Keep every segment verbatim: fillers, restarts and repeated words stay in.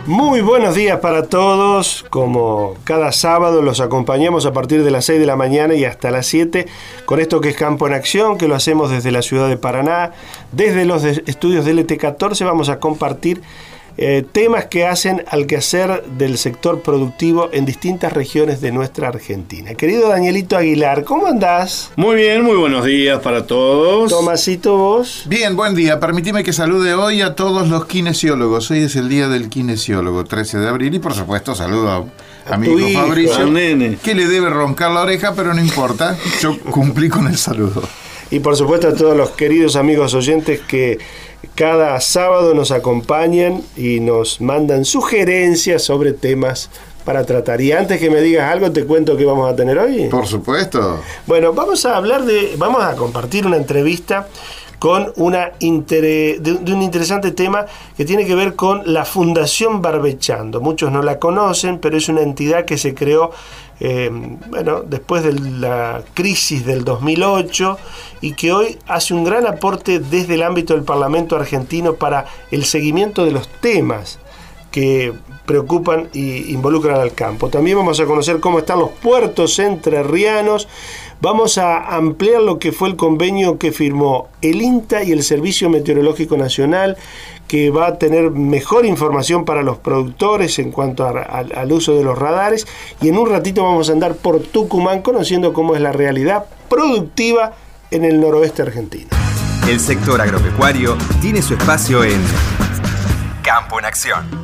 Muy buenos días para todos. Como cada sábado los acompañamos a partir de las seis de la mañana y hasta las siete con esto que es Campo en Acción, que lo hacemos desde la ciudad de Paraná. Desde los de estudios de L T catorce vamos a compartir eh, temas que hacen al quehacer del sector productivo en distintas regiones de nuestra Argentina. Querido Danielito Aguilar, ¿cómo andás? Muy bien, muy buenos días para todos. Tomasito, ¿vos? Bien, buen día. Permitime que salude hoy a todos los kinesiólogos. Hoy es el día del kinesiólogo, trece de abril, y por supuesto saludo a, a mi hijo hijo, Fabricio, al nene, que le debe roncar la oreja, pero no importa, yo cumplí con el saludo. Y por supuesto a todos los queridos amigos oyentes que cada sábado nos acompañan y nos mandan sugerencias sobre temas para tratar. Y antes que me digas algo, te cuento qué vamos a tener hoy. Por supuesto. Bueno, vamos a hablar de, vamos a compartir una entrevista con una inter, de, de un interesante tema que tiene que ver con la Fundación Barbechando. Muchos no la conocen, pero es una entidad que se creó eh, bueno, después de la crisis del dos mil ocho y que hoy hace un gran aporte desde el ámbito del Parlamento argentino para el seguimiento de los temas que preocupan e involucran al campo. También vamos a conocer cómo están los puertos entrerrianos. Vamos a ampliar lo que fue el convenio que firmó el INTA y el Servicio Meteorológico Nacional, que va a tener mejor información para los productores en cuanto a, a, al uso de los radares. Y en un ratito vamos a andar por Tucumán conociendo cómo es la realidad productiva en el noroeste argentino. El sector agropecuario tiene su espacio en Campo en Acción.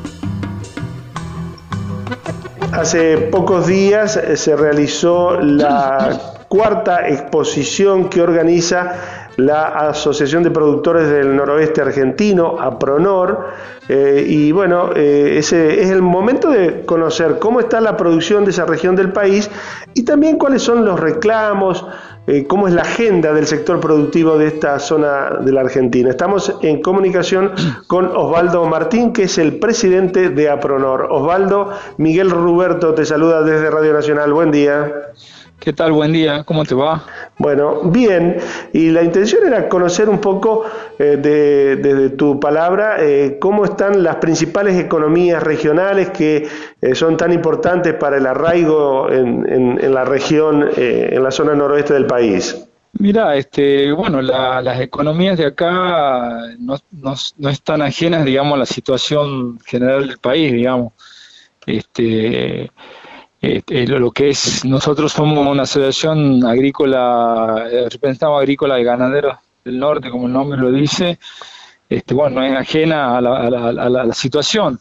Hace pocos días se realizó la cuarta exposición que organiza la Asociación de Productores del Noroeste Argentino, APRONOR, eh, y bueno, eh, ese es el momento de conocer cómo está la producción de esa región del país y también cuáles son los reclamos, eh, cómo es la agenda del sector productivo de esta zona de la Argentina. Estamos en comunicación con Osvaldo Martín, que es el presidente de APRONOR. Osvaldo, Miguel Ruberto te saluda desde Radio Nacional. Buen día. ¿Qué tal? Buen día, ¿cómo te va? Bueno, bien, y la intención era conocer un poco eh, de, de, de tu palabra eh, cómo están las principales economías regionales que eh, son tan importantes para el arraigo en, en, en la región, eh, en la zona noroeste del país. Mira, este, bueno, la, las economías de acá no, no, no están ajenas, digamos, a la situación general del país, digamos. Este... Este, lo que es, nosotros somos una asociación agrícola, representamos agrícola y ganaderos del norte, como el nombre lo dice, este, bueno, no es ajena a la, a la, a la, a la situación.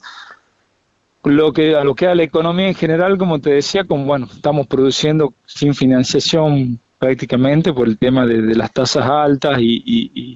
Lo que, a lo que a la economía en general, como te decía, como, bueno, estamos produciendo sin financiación prácticamente por el tema de, de las tasas altas y, y, y,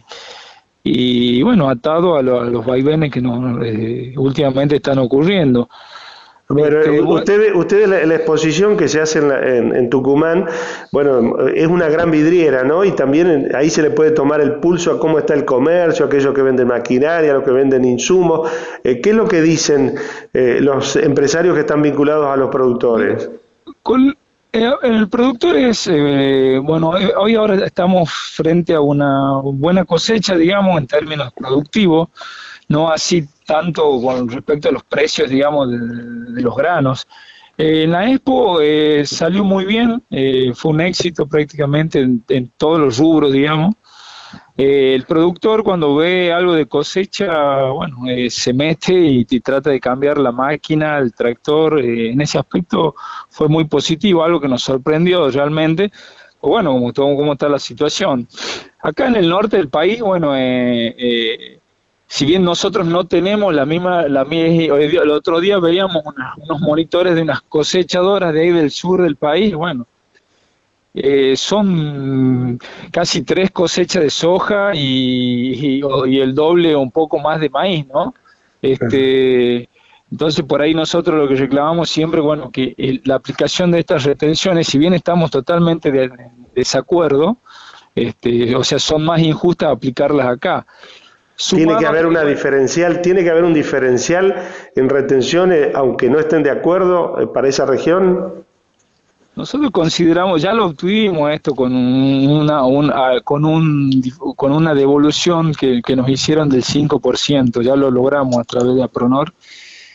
y bueno, atado a, lo, a los vaivenes que nos, eh, últimamente están ocurriendo. Bueno, ustedes, ustedes la, la exposición que se hace en, la, en, en Tucumán, bueno, es una gran vidriera, ¿no? Y también en, ahí se le puede tomar el pulso a cómo está el comercio, aquellos que venden maquinaria, los que venden insumos. Eh, ¿Qué es lo que dicen eh, los empresarios que están vinculados a los productores? Con, eh, el productor es, eh, bueno, eh, hoy ahora estamos frente a una buena cosecha, digamos, en términos productivos, no así tanto con respecto a los precios, digamos, de, de los granos. Eh, en la Expo eh, salió muy bien, eh, fue un éxito prácticamente en, en todos los rubros, digamos. Eh, el productor cuando ve algo de cosecha, bueno, eh, se mete y, y trata de cambiar la máquina, el tractor. Eh, en ese aspecto fue muy positivo, algo que nos sorprendió realmente. Bueno, como, todo, como está la situación. Acá en el norte del país, bueno, eh, eh, si bien nosotros no tenemos la misma, la misma, el otro día veíamos una, unos monitores de unas cosechadoras de ahí del sur del país, bueno, eh, son casi tres cosechas de soja y, y, y el doble o un poco más de maíz, ¿no? Este, entonces por ahí nosotros lo que reclamamos siempre, bueno, que el, la aplicación de estas retenciones, si bien estamos totalmente de, de desacuerdo, este, o sea, son más injustas aplicarlas acá. Tiene que haber una diferencial, tiene que haber un diferencial en retenciones, aunque no estén de acuerdo para esa región. Nosotros consideramos, ya lo obtuvimos esto con una, un, con un, con una devolución que, que nos hicieron del cinco por ciento, ya lo logramos a través de APRONOR.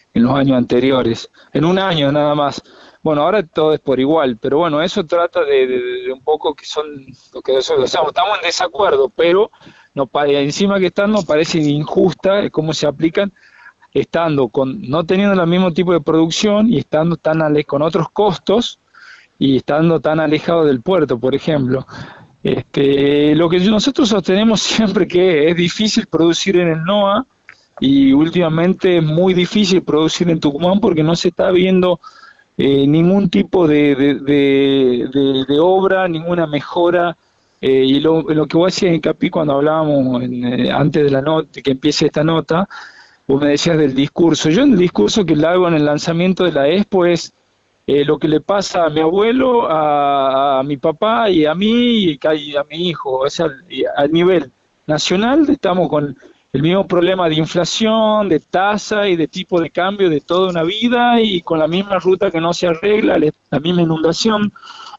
en los años anteriores, en un año nada más. Bueno, ahora todo es por igual, pero bueno, eso trata de, de, de un poco que son, lo que nosotros estamos, estamos en desacuerdo, pero no, encima que están nos parece injusta cómo se aplican, estando con, no teniendo el mismo tipo de producción y estando tan ale, con otros costos y estando tan alejados del puerto, por ejemplo. Este, lo que nosotros sostenemos siempre que es difícil producir en el NOA y últimamente es muy difícil producir en Tucumán porque no se está viendo eh, ningún tipo de, de, de, de, de obra, ninguna mejora. Eh, y lo, lo que vos hacías hincapié cuando hablábamos en, eh, antes de la nota, que empiece esta nota, vos me decías del discurso. Yo en el discurso que le hago en el lanzamiento de la Expo es eh, lo que le pasa a mi abuelo, a, a mi papá y a mí y a mi hijo. O sea, a nivel nacional estamos con el mismo problema de inflación, de tasa y de tipo de cambio de toda una vida y con la misma ruta que no se arregla, la misma inundación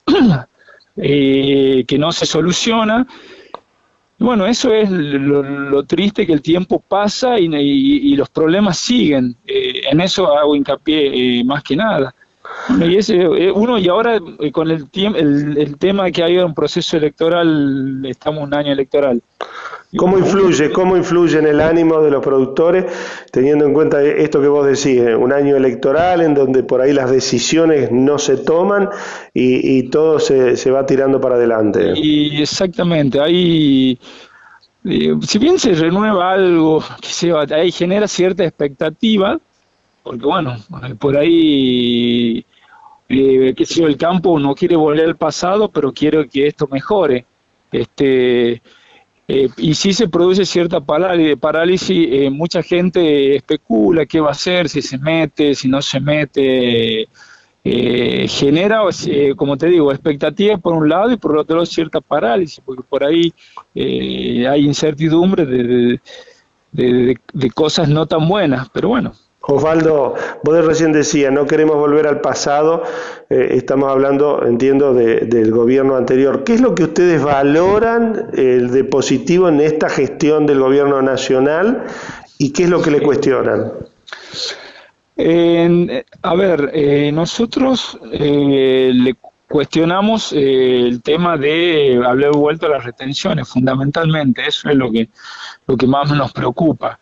eh, que no se soluciona. Bueno, eso es lo, lo triste, que el tiempo pasa y, y, y los problemas siguen. Eh, en eso hago hincapié eh, más que nada. Bueno, y ese, eh, uno y ahora eh, con el, el, el tema que hay un proceso electoral, estamos en un año electoral. ¿Cómo influye, cómo influye en el ánimo de los productores, teniendo en cuenta esto que vos decís, un año electoral en donde por ahí las decisiones no se toman y, y todo se, se va tirando para adelante? Y exactamente, hay, eh, si bien se renueva algo, que se va, ahí genera cierta expectativa, porque bueno, por ahí, eh, qué sé yo, el campo no quiere volver al pasado, pero quiere que esto mejore. Este... Eh, y si se produce cierta parálisis, eh, mucha gente especula qué va a hacer, si se mete, si no se mete, eh, genera, eh, como te digo, expectativas por un lado y por otro lado cierta parálisis, porque por ahí eh, hay incertidumbre de, de, de, de, de cosas no tan buenas, pero bueno. Osvaldo, vos recién decías, no queremos volver al pasado, eh, estamos hablando, entiendo, de, del gobierno anterior. ¿Qué es lo que ustedes valoran eh, de positivo en esta gestión del gobierno nacional y qué es lo que le cuestionan? Eh, a ver, eh, nosotros eh, le cuestionamos eh, el tema de haber vuelto a las retenciones, fundamentalmente, eso es lo que, lo que más nos preocupa.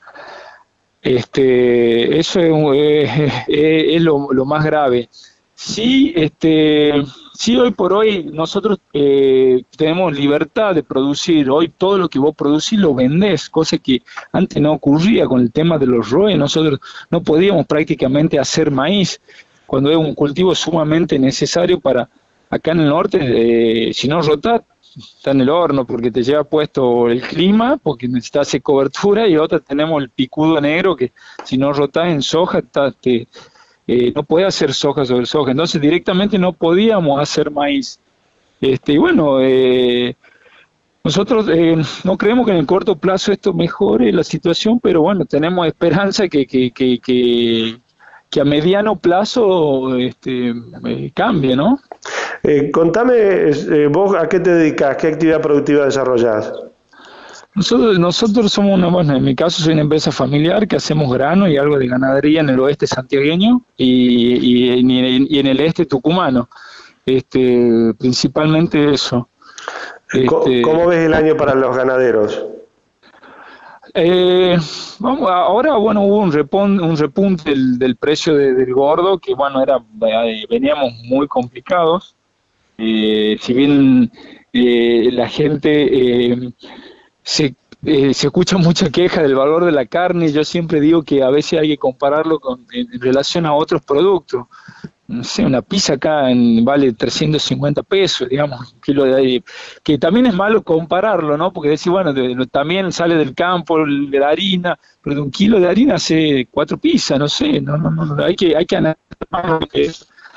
Este, eso es, es, es lo, lo más grave. Sí, este, sí, hoy por hoy nosotros eh, tenemos libertad de producir. Hoy todo lo que vos producís lo vendés, cosa que antes no ocurría con el tema de los R O E. Nosotros no podíamos prácticamente hacer maíz cuando es un cultivo sumamente necesario para acá en el norte. Eh, si no rotás, está en el horno porque te lleva puesto el clima, porque necesitas hacer cobertura, y otra tenemos el picudo negro que si no rotás en soja, está, te, eh, no puedes hacer soja sobre soja, entonces directamente no podíamos hacer maíz. Este, y bueno, eh, nosotros eh, no creemos que en el corto plazo esto mejore la situación, pero bueno, tenemos esperanza que, que, que, que, que a mediano plazo este, eh, cambie, ¿no? Eh, contame, eh, vos a qué te dedicas, qué actividad productiva desarrollás. Nosotros, nosotros somos una, bueno, en mi caso soy una empresa familiar que hacemos grano y algo de ganadería en el oeste santiagueño y, y, y, y en el este tucumano, este, principalmente eso. Este, ¿Cómo ves el año para los ganaderos? Eh, vamos, ahora bueno hubo un repunte, un repunte del, del precio de, del gordo, que bueno era eh, veníamos muy complicados. Eh, si bien eh, la gente eh, se, eh, se escucha mucha queja del valor de la carne, yo siempre digo que a veces hay que compararlo con, en, en relación a otros productos. No sé, una pizza acá en, vale trescientos cincuenta pesos, digamos, un kilo de, que también es malo compararlo, ¿no? Porque decir, bueno, de, de, también sale del campo de la harina, pero de un kilo de harina hace cuatro pizzas, no sé, no, no, no, hay que, hay que analizar que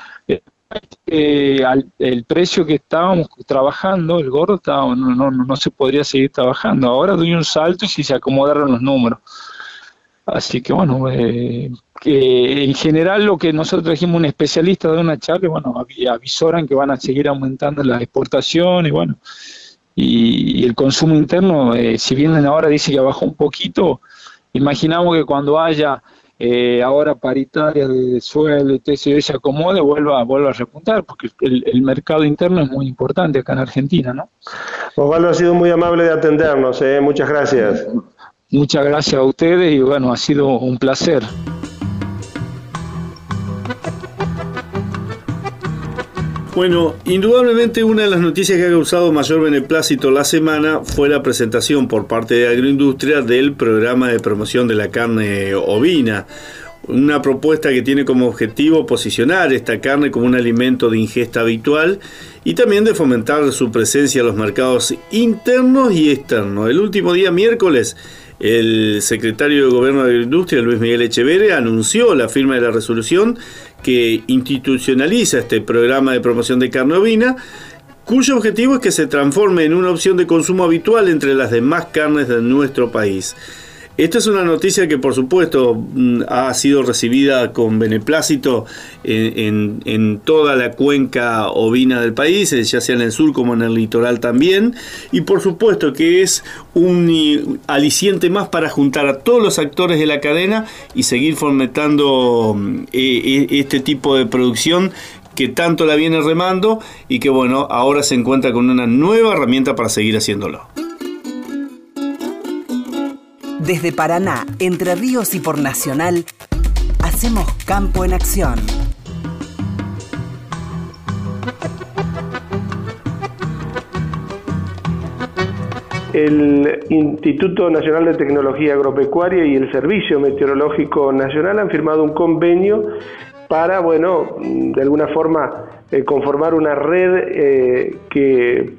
eh, al, el precio que estábamos trabajando, el gordo, estaba, no, no, no se podría seguir trabajando. Ahora doy un salto y si se acomodaron los números. Así que bueno, eh, que en general lo que nosotros dijimos, un especialista de una charla, bueno, avisoran que van a seguir aumentando las exportaciones, bueno, y, y el consumo interno, eh, si bien ahora dice que bajó un poquito, imaginamos que cuando haya eh, ahora paritaria de sueldo y T C S se acomode, vuelva, vuelva a repuntar, porque el, el mercado interno es muy importante acá en Argentina, ¿no? Osvaldo ha sido muy amable de atendernos, ¿eh? Muchas gracias. Muchas gracias a ustedes y bueno, ha sido un placer. Bueno, indudablemente una de las noticias que ha causado mayor beneplácito la semana fue la presentación por parte de Agroindustria del programa de promoción de la carne ovina. Una propuesta que tiene como objetivo posicionar esta carne como un alimento de ingesta habitual y también de fomentar su presencia en los mercados internos y externos. El último día, miércoles, el secretario de Gobierno de Agroindustria, Luis Miguel Echeverre, anunció la firma de la resolución que institucionaliza este programa de promoción de carne ovina, cuyo objetivo es que se transforme en una opción de consumo habitual entre las demás carnes de nuestro país. Esta es una noticia que, por supuesto, ha sido recibida con beneplácito en, en, en toda la cuenca ovina del país, ya sea en el sur como en el litoral también, y por supuesto que es un aliciente más para juntar a todos los actores de la cadena y seguir fomentando eh, este tipo de producción que tanto la viene remando y que, bueno, ahora se encuentra con una nueva herramienta para seguir haciéndolo. Desde Paraná, Entre Ríos y por Nacional, hacemos Campo en Acción. El Instituto Nacional de Tecnología Agropecuaria y el Servicio Meteorológico Nacional han firmado un convenio para, bueno, de alguna forma eh, conformar una red eh, que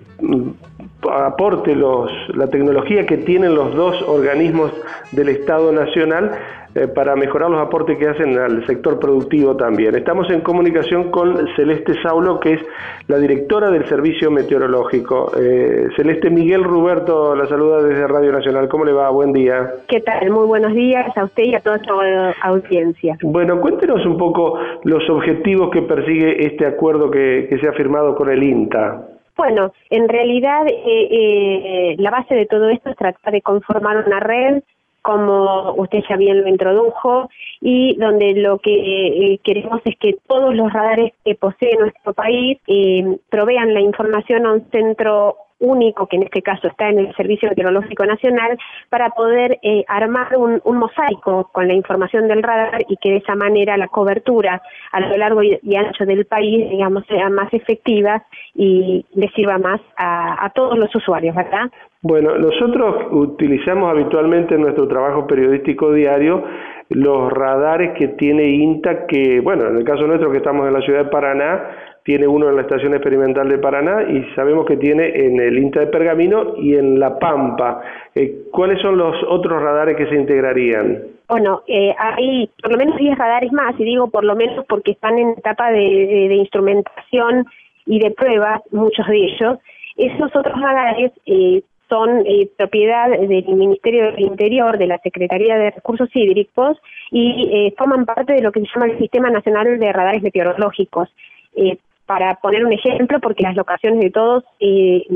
aporte los, la tecnología que tienen los dos organismos del Estado Nacional eh, para mejorar los aportes que hacen al sector productivo también. Estamos en comunicación con Celeste Saulo, que es la directora del Servicio Meteorológico. Eh, Celeste, Miguel Ruberto la saluda desde Radio Nacional. ¿Cómo le va? Buen día. ¿Qué tal? Muy buenos días a usted y a toda su audiencia. Bueno, cuéntenos un poco los objetivos que persigue este acuerdo que, que se ha firmado con el INTA. Bueno, en realidad eh, eh, la base de todo esto es tratar de conformar una red, como usted ya bien lo introdujo, y donde lo que eh, queremos es que todos los radares que posee nuestro país eh, provean la información a un centro único, que en este caso está en el Servicio Meteorológico Nacional, para poder eh, armar un, un mosaico con la información del radar y que de esa manera la cobertura a lo largo y, y ancho del país, digamos, sea más efectiva y le sirva más a, a todos los usuarios, ¿verdad? Bueno, nosotros utilizamos habitualmente en nuestro trabajo periodístico diario los radares que tiene INTA, que, bueno, en el caso nuestro que estamos en la ciudad de Paraná, tiene uno en la Estación Experimental de Paraná y sabemos que tiene en el INTA de Pergamino y en La Pampa. Eh, ¿Cuáles son los otros radares que se integrarían? Bueno, eh, hay por lo menos diez radares más, y digo por lo menos porque están en etapa de, de, de instrumentación y de pruebas, muchos de ellos. Esos otros radares eh, son eh, propiedad del Ministerio del Interior, de la Secretaría de Recursos Hídricos, y eh, forman parte de lo que se llama el Sistema Nacional de Radares Meteorológicos. Eh, para poner un ejemplo, porque las locaciones de todos eh,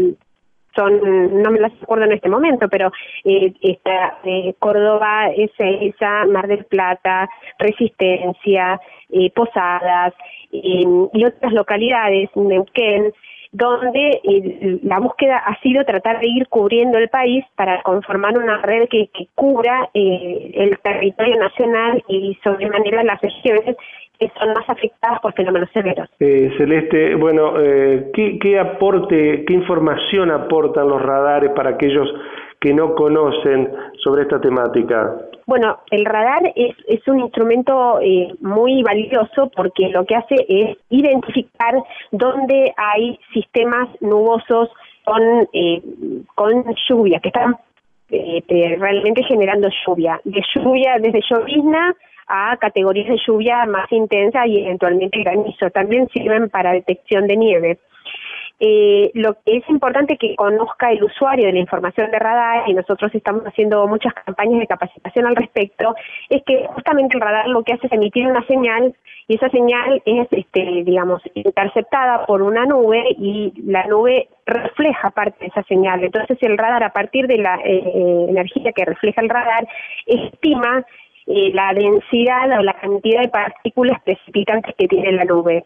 son, no me las acuerdo en este momento, pero eh, está eh, Córdoba, Ezeiza, Mar del Plata, Resistencia, eh, Posadas eh, y otras localidades, Neuquén, donde eh, la búsqueda ha sido tratar de ir cubriendo el país para conformar una red que, que cubra eh, el territorio nacional y sobremanera las regiones que son más afectadas por fenómenos severos. Eh, Celeste, bueno, eh, ¿qué, ¿qué aporte, qué información aportan los radares para aquellos que no conocen sobre esta temática? Bueno, el radar es, es un instrumento eh, muy valioso porque lo que hace es identificar dónde hay sistemas nubosos con, eh, con lluvia, que están eh, eh, realmente generando lluvia. De lluvia, desde llovizna a categorías de lluvia más intensa y eventualmente granizo. También sirven para detección de nieve. Eh, lo que es importante que conozca el usuario de la información de radar, y nosotros estamos haciendo muchas campañas de capacitación al respecto, es que justamente el radar lo que hace es emitir una señal, y esa señal es, este, digamos, interceptada por una nube, y la nube refleja parte de esa señal. Entonces el radar, a partir de la eh, energía que refleja el radar, estima eh, la densidad o la cantidad de partículas precipitantes que tiene la nube.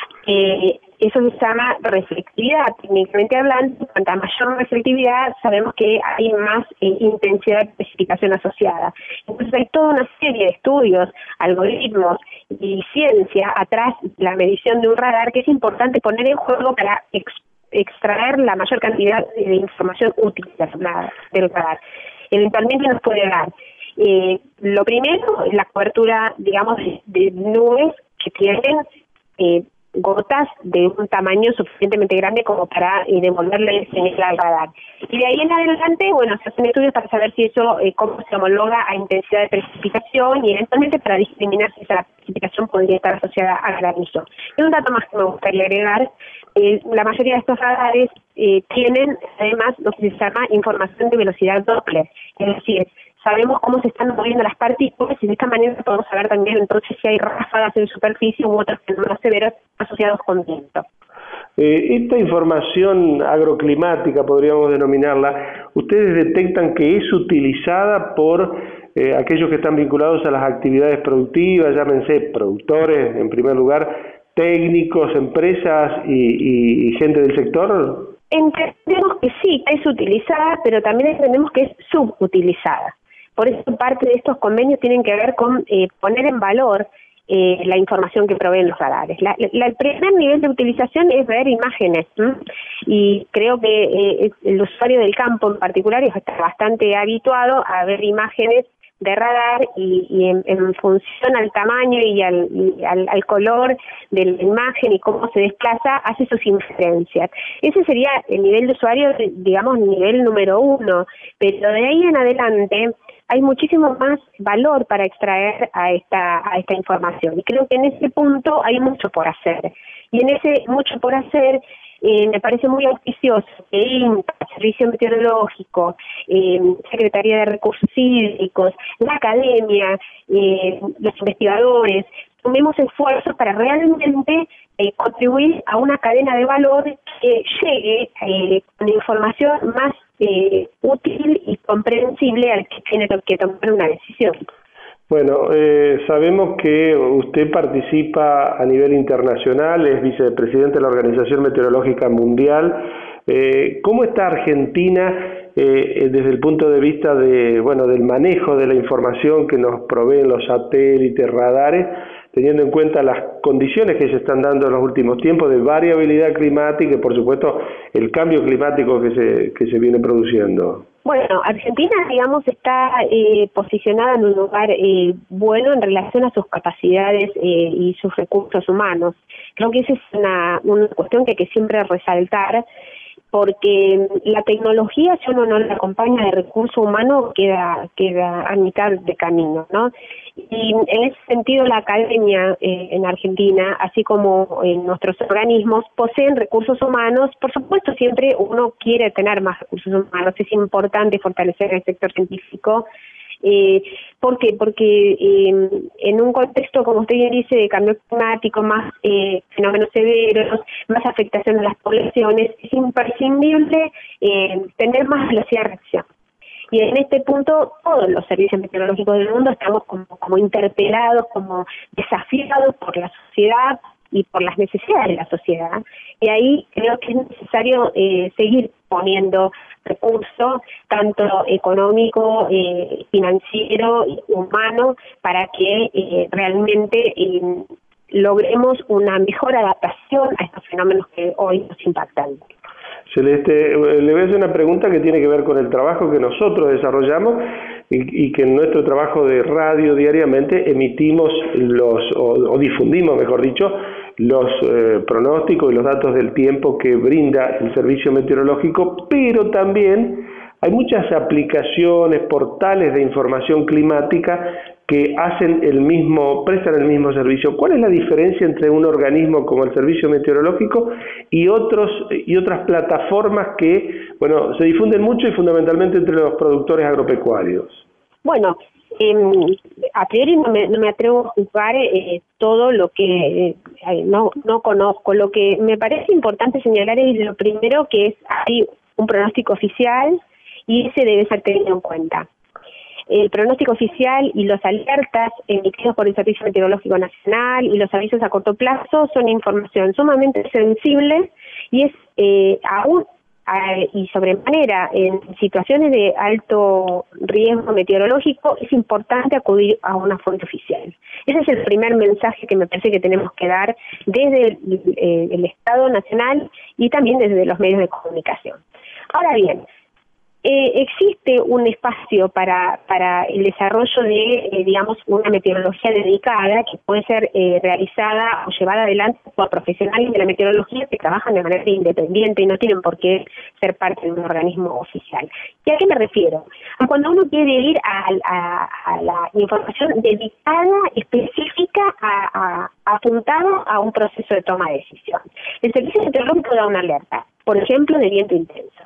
Eh, eso se llama reflectividad. Técnicamente hablando, cuanta mayor reflectividad, sabemos que hay más eh, intensidad de precipitación asociada. Entonces hay toda una serie de estudios, algoritmos y ciencia atrás de la medición de un radar que es importante poner en juego para ex, extraer la mayor cantidad de información útil del radar. Eventualmente nos puede dar eh, lo primero, la cobertura, digamos, de, de nubes que tienen eh, gotas de un tamaño suficientemente grande como para eh, devolverle señal al radar. Y de ahí en adelante, bueno, se hacen estudios para saber si eso, eh, cómo se homologa a intensidad de precipitación y eventualmente para discriminar si esa precipitación podría estar asociada a granizo. Y un dato más que me gustaría agregar, eh, la mayoría de estos radares eh, tienen además lo que se llama información de velocidad Doppler, es decir, sabemos cómo se están moviendo las partículas y de esta manera podemos saber también entonces si hay ráfagas en superficie u otros fenómenos severos asociados con viento. Eh, esta información agroclimática, podríamos denominarla, ¿ustedes detectan que es utilizada por eh, aquellos que están vinculados a las actividades productivas, llámense productores en primer lugar, técnicos, empresas y, y, y gente del sector? Entendemos que sí, que es utilizada, pero también entendemos que es subutilizada. Por eso parte de estos convenios tienen que ver con eh, poner en valor eh, la información que proveen los radares. La, la, el primer nivel de utilización es ver imágenes, ¿m? Y creo que eh, el usuario del campo en particular está bastante habituado a ver imágenes de radar y, y en, en función al tamaño y, al, y al, al color de la imagen y cómo se desplaza, hace sus inferencias. Ese sería el nivel de usuario, digamos, nivel número uno, pero de ahí en adelante hay muchísimo más valor para extraer a esta, a esta información. Y creo que en ese punto hay mucho por hacer. Y en ese mucho por hacer, Eh, me parece muy auspicioso que INTA, Servicio Meteorológico, eh, Secretaría de Recursos Hídricos, la academia, eh, los investigadores, tomemos esfuerzos para realmente eh, contribuir a una cadena de valor que llegue eh, con información más eh, útil y comprensible al que tiene que tomar una decisión. Bueno, eh, sabemos que usted participa a nivel internacional, es vicepresidente de la Organización Meteorológica Mundial. Eh, ¿Cómo está Argentina eh, desde el punto de vista de, bueno, del manejo de la información que nos proveen los satélites, radares, teniendo en cuenta las condiciones que se están dando en los últimos tiempos de variabilidad climática y, por supuesto, el cambio climático que se, que se viene produciendo? Bueno, Argentina, digamos, está eh, posicionada en un lugar eh, bueno en relación a sus capacidades eh, y sus recursos humanos. Creo que esa es una, una cuestión que hay que siempre resaltar, porque la tecnología, si uno no la acompaña de recurso humano, queda queda a mitad de camino, ¿no? Y en ese sentido la academia eh, en Argentina, así como en nuestros organismos, poseen recursos humanos. Por supuesto, siempre uno quiere tener más recursos humanos, es importante fortalecer el sector científico. Eh, ¿Por qué? Porque eh, en un contexto, como usted bien dice, de cambio climático, más eh, fenómenos severos, más afectación a las poblaciones, es imprescindible eh, tener más velocidad de reacción. Y en este punto todos los servicios meteorológicos del mundo estamos como, como interpelados, como desafiados por la sociedad y por las necesidades de la sociedad. Y ahí creo que es necesario eh, seguir poniendo recursos, tanto económico, eh, financiero, humano, para que eh, realmente eh, logremos una mejor adaptación a estos fenómenos que hoy nos impactan. Celeste, le voy a hacer una pregunta que tiene que ver con el trabajo que nosotros desarrollamos y, y que en nuestro trabajo de radio diariamente emitimos los, o, o difundimos, mejor dicho, los eh, pronósticos y los datos del tiempo que brinda el servicio meteorológico, pero también hay muchas aplicaciones, portales de información climática que hacen el mismo, prestan el mismo servicio. ¿Cuál es la diferencia entre un organismo como el Servicio Meteorológico y otros y otras plataformas que, bueno, se difunden mucho y fundamentalmente entre los productores agropecuarios? Bueno, eh, a priori no me, no me atrevo a juzgar eh, todo lo que eh, no, no conozco. Lo que me parece importante señalar es lo primero, que es hay un pronóstico oficial y ese debe ser tenido en cuenta. el pronóstico oficial y los alertas emitidos por el Servicio Meteorológico Nacional y los avisos a corto plazo son información sumamente sensible y es eh, aún eh, y sobremanera en situaciones de alto riesgo meteorológico es importante acudir a una fuente oficial. Ese es el primer mensaje que me parece que tenemos que dar desde el, eh, el Estado Nacional y también desde los medios de comunicación. Ahora bien, Eh, existe un espacio para para el desarrollo de, eh, digamos, una meteorología dedicada que puede ser eh, realizada o llevada adelante por profesionales de la meteorología que trabajan de manera independiente y no tienen por qué ser parte de un organismo oficial. ¿Y a qué me refiero? Cuando uno quiere ir a, a, a la información dedicada, específica, a, a, apuntada a un proceso de toma de decisión. El Servicio Meteorológico da una alerta, por ejemplo, de viento intenso.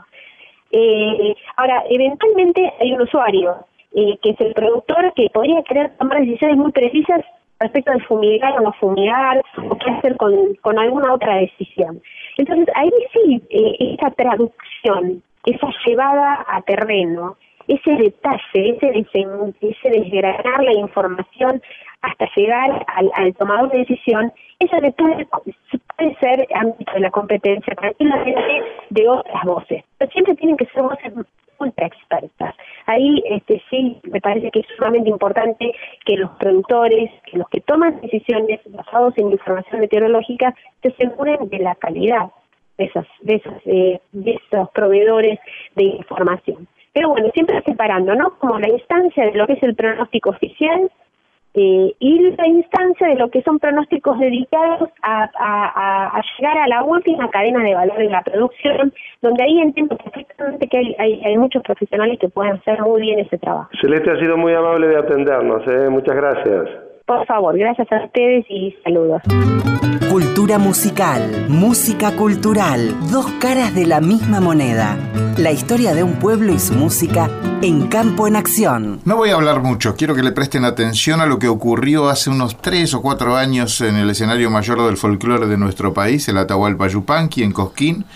Eh, ahora, eventualmente hay un usuario, eh, que es el productor, que podría querer tomar decisiones muy precisas respecto de fumigar o no fumigar, o qué hacer con, con alguna otra decisión. Entonces, ahí sí, eh, esa traducción, esa llevada a terreno, ese detalle, ese, desen, ese desgranar la información hasta llegar al, al tomador de decisión, eso puede, puede ser ámbito de la competencia tranquilamente de otras voces, pero siempre tienen que ser voces ultra expertas. Ahí este, sí me parece que es sumamente importante que los productores, que los que toman decisiones basados en información meteorológica, se aseguren de la calidad de esos, de esos, eh, de esos proveedores de información. Pero bueno, siempre separando, ¿no? Como la instancia de lo que es el pronóstico oficial eh, y la instancia de lo que son pronósticos dedicados a, a, a llegar a la última cadena de valor de la producción, donde ahí entiendo perfectamente que hay, hay, hay muchos profesionales que pueden hacer muy bien ese trabajo. Celeste ha sido muy amable de atendernos, ¿eh? Muchas gracias. Por favor, gracias a ustedes y saludos. Cultura musical, música cultural, dos caras de la misma moneda. La historia de un pueblo y su música en Campo en Acción. No voy a hablar mucho, quiero que le presten atención a lo que ocurrió hace unos tres o cuatro años en el escenario mayor del folclore de nuestro país, el Atahualpa Yupanqui, en Cosquín,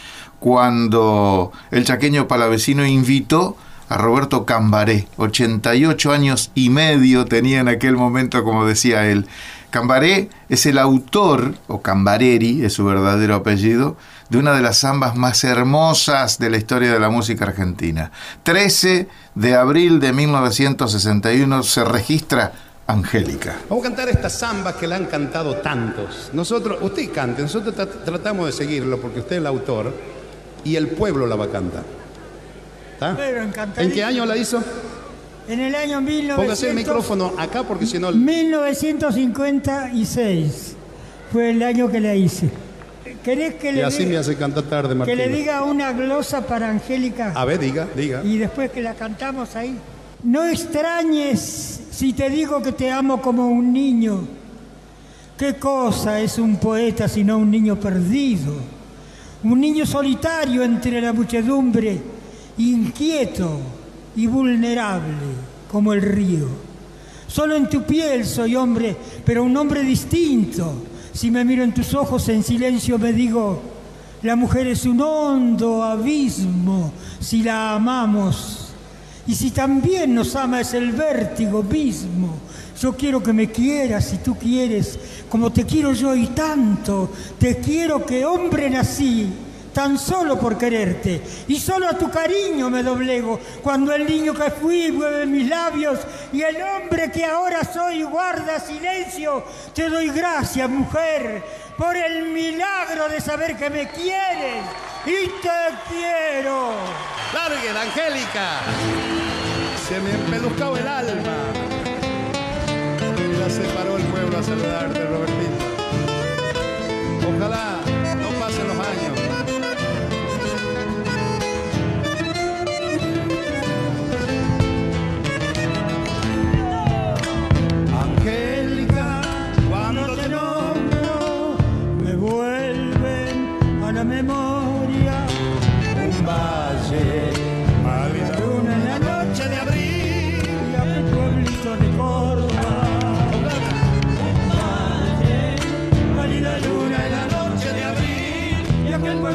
cuando el chaqueño palavecino invitó a Roberto Cambaré. ochenta y ocho años y medio tenía en aquel momento, como decía él. Cambaré es el autor, o Cambareri es su verdadero apellido, de una de las zambas más hermosas de la historia de la música argentina. trece de abril de mil novecientos sesenta y uno se registra Angélica. Vamos a cantar esta zamba que la han cantado tantos. Nosotros, usted cante, nosotros tra- tratamos de seguirlo porque usted es el autor y el pueblo la va a cantar. ¿Está? ¿En qué año la hizo? En el año mil novecientos... Póngase el micrófono acá porque si no... mil novecientos cincuenta y seis fue el año que la hice. ¿Querés que le y así diga, me hace cantar tarde, Martín? que le diga una glosa para Angélica? A ver, diga, diga. Y después que la cantamos ahí. No extrañes si te digo que te amo como un niño. ¿Qué cosa es un poeta sino un niño perdido? Un niño solitario entre la muchedumbre, inquieto y vulnerable como el río. Solo en tu piel soy hombre, pero un hombre distinto. Si me miro en tus ojos en silencio me digo, la mujer es un hondo abismo si la amamos. Y si también nos ama es el vértigo mismo. Yo quiero que me quieras si tú quieres, como te quiero yo y tanto. Te quiero que hombre nací, tan solo por quererte, y solo a tu cariño me doblego, cuando el niño que fui mueve mis labios, y el hombre que ahora soy guarda silencio. Te doy gracias, mujer, por el milagro de saber que me quieres, y te quiero. ¡Larguen, Angélica! Se me empeduscaba el alma. Ya se paró el pueblo a saludarte, Robertito. Ojalá no pasen los años. Angélica, cuando te nombro, me vuelven a la memoria un valle, la luna en la noche de abril, y a mi pueblito de Córdoba. Un valle, la luna en la noche de abril, y aquel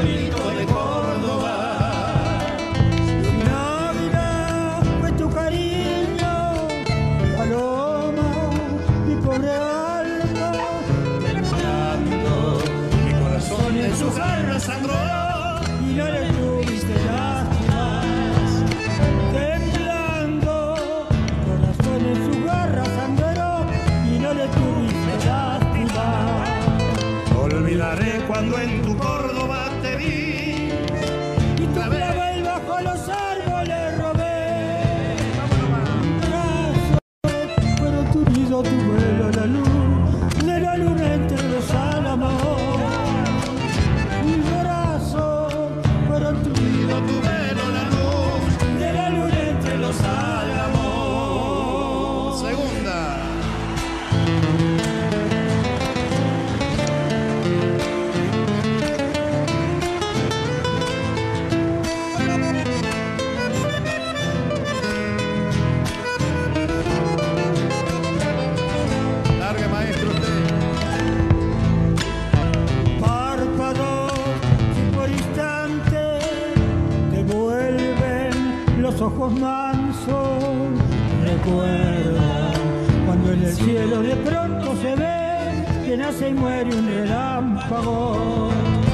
los ojos mansos recuerdan cuando en el cielo de pronto se ve que nace y muere un relámpago.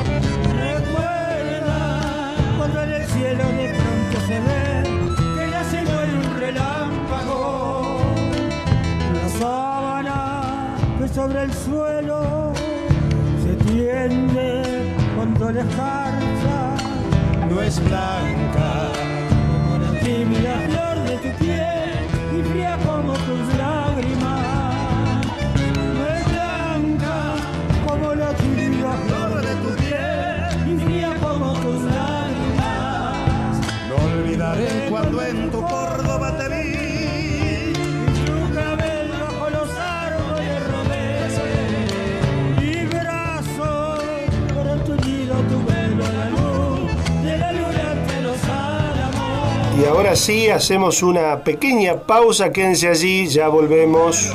Recuerda cuando en el cielo de pronto se ve que nace y muere un relámpago. La sábana que sobre el suelo se tiende cuando la escarcha no es blanca como la tímida flor de tu piel y fría como tus lágrimas. No es blanca como la tímida flor de tu piel y fría como tus lágrimas. No olvidaré cuando en tu Córdoba te vi, Tu cabello bajo los árboles rodé, mi brazo por el tullido tu velo a la luz de la luna entre los álamos. Y ahora sí, hacemos una pequeña pausa, quédense allí, ya volvemos.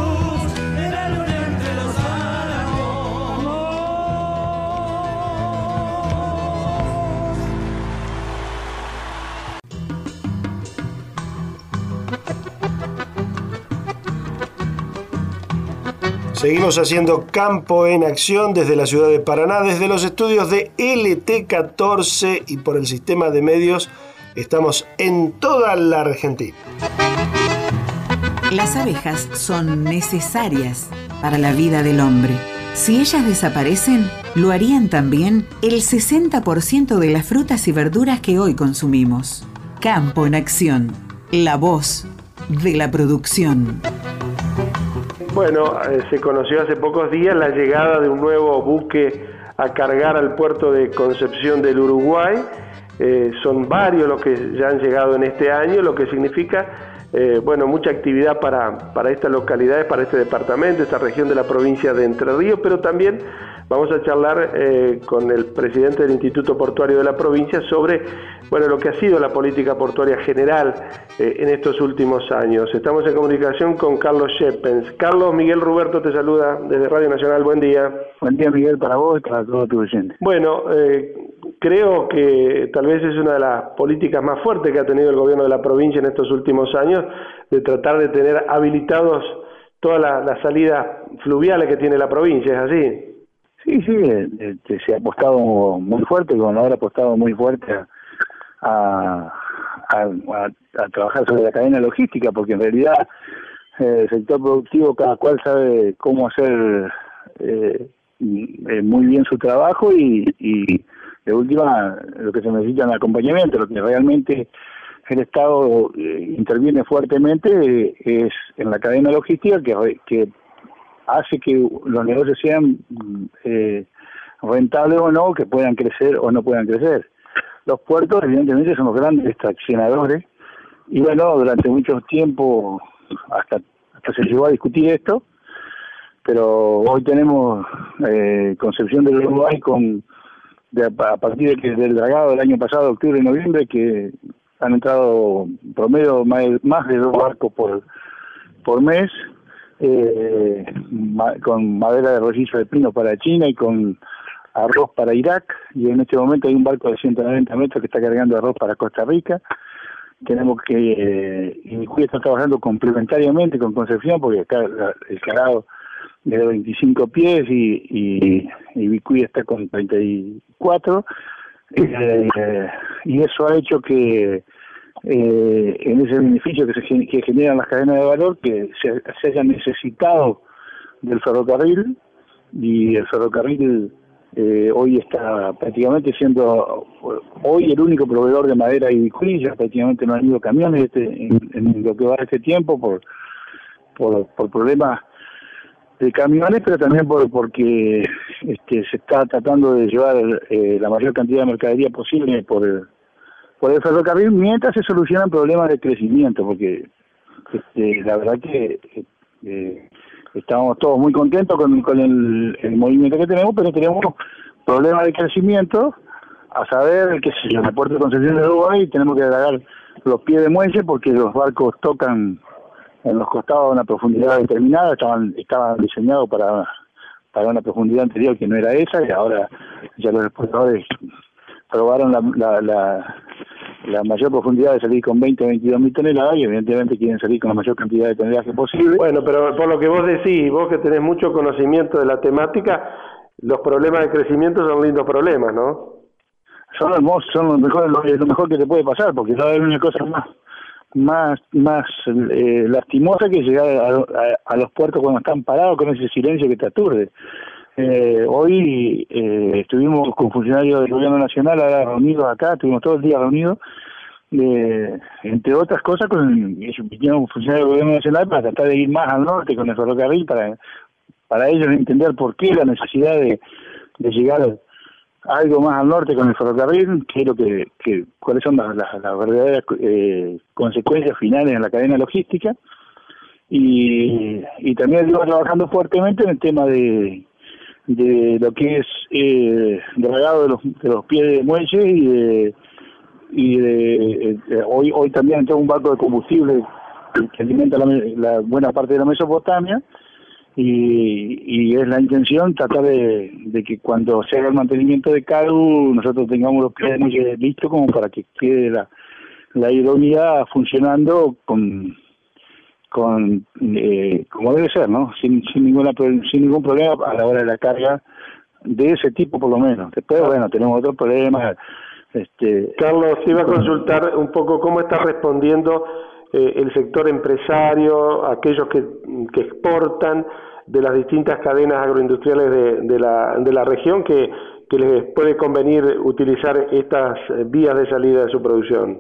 Seguimos haciendo Campo en Acción desde la ciudad de Paraná, desde los estudios de L T catorce y por el sistema de medios. Estamos en toda la Argentina. Las abejas son necesarias para la vida del hombre. Si ellas desaparecen, lo harían también el sesenta por ciento de las frutas y verduras que hoy consumimos. Campo en Acción, la voz de la producción. Bueno, eh, se conoció hace pocos días la llegada de un nuevo buque a cargar al puerto de Concepción del Uruguay. Eh, son varios los que ya han llegado en este año, lo que significa eh, bueno, mucha actividad para, para estas localidades, para este departamento, esta región de la provincia de Entre Ríos, pero también vamos a charlar eh, con el presidente del Instituto Portuario de la provincia sobre bueno, lo que ha sido la política portuaria general eh, en estos últimos años. Estamos en comunicación con Carlos Schepens. Carlos, Miguel Ruberto te saluda desde Radio Nacional. Buen día. Buen día, Miguel, para vos y para todos tus oyentes. Bueno, eh, creo que tal vez es una de las políticas más fuertes que ha tenido el gobierno de la provincia en estos últimos años, de tratar de tener habilitados todas las la salidas fluviales que tiene la provincia, ¿es así? Sí, sí, eh, eh, se ha apostado muy fuerte, como ahora ha apostado muy fuerte a, a, a, a trabajar sobre la cadena logística, porque en realidad eh, el sector productivo cada cual sabe cómo hacer eh, muy bien su trabajo y, y de última lo que se necesita es acompañamiento. Lo que realmente el Estado eh, interviene fuertemente eh, es en la cadena logística que, que hace que los negocios sean eh, rentables o no, que puedan crecer o no puedan crecer. Los puertos evidentemente son los grandes extraccionadores y bueno, durante mucho tiempo hasta, hasta se llegó a discutir esto, pero hoy tenemos eh, Concepción del Uruguay con de, a partir de que, del dragado del año pasado, octubre y noviembre, que han entrado promedio más, más de dos barcos por, por mes, eh, ma, con madera de rollizo de pino para China y con arroz para Irak, y en este momento hay un barco de ciento noventa metros que está cargando arroz para Costa Rica. Tenemos que, eh, Injuy está trabajando complementariamente con Concepción, porque acá la, el calado es de veinticinco pies y, y, y Vicuña está con treinta y cuatro, eh, y eso ha hecho que eh, en ese beneficio que se que generan las cadenas de valor, que se, se haya necesitado del ferrocarril, y el ferrocarril eh, hoy está prácticamente siendo hoy el único proveedor de madera y Vicuña. Prácticamente no han ido camiones este, en, en lo que va de este tiempo por, por, por problemas de camiones, pero también por porque este, se está tratando de llevar eh, la mayor cantidad de mercadería posible por el, por el ferrocarril, mientras se solucionan problemas de crecimiento, porque este, la verdad que eh, estamos todos muy contentos con, con el, el movimiento que tenemos, pero tenemos problemas de crecimiento, a saber, qué sé yo, en el puerto de Concepción de Uruguay tenemos que agregar los pies de muelle porque los barcos tocan en los costados a una profundidad determinada, estaban estaban diseñados para para una profundidad anterior que no era esa, y ahora ya los exportadores probaron la la, la, la mayor profundidad de salir con veinte o veintidós mil toneladas y evidentemente quieren salir con la mayor cantidad de tonelaje posible. Bueno, pero por lo que vos decís, vos que tenés mucho conocimiento de la temática, los problemas de crecimiento son lindos problemas, ¿no? Son hermosos, son lo mejor, lo, lo mejor que te puede pasar, porque no hay una cosa más más más eh, lastimosa que llegar a, a, a los puertos cuando están parados con ese silencio que te aturde. Eh, hoy eh, estuvimos con funcionarios del gobierno nacional ahora reunidos acá, estuvimos todo el día reunidos, eh, entre otras cosas con vinieron funcionarios del gobierno nacional para tratar de ir más al norte con el ferrocarril, para para ellos entender por qué la necesidad de, de llegar algo más al norte con el ferrocarril, qué es lo que, que cuáles son las, las, las verdaderas eh, consecuencias finales en la cadena logística, y, y también estamos trabajando fuertemente en el tema de de lo que es eh, dragado de los, de los pies de muelle y de y de, de hoy hoy también entró un barco de combustible que alimenta la, la buena parte de la Mesopotamia, y, y es la intención tratar de, de que cuando se haga el mantenimiento de CARU nosotros tengamos los pies de muelle listos como para que quede la, la hidrounidad funcionando con con eh, como debe ser, ¿no? Sin, sin ninguna sin ningún problema a la hora de la carga de ese tipo, por lo menos. Después, bueno, tenemos otros problemas. Este, Carlos, iba a consultar un poco cómo está respondiendo eh, el sector empresario, aquellos que, que exportan de las distintas cadenas agroindustriales de, de la de la región, que, que les puede convenir utilizar estas vías de salida de su producción.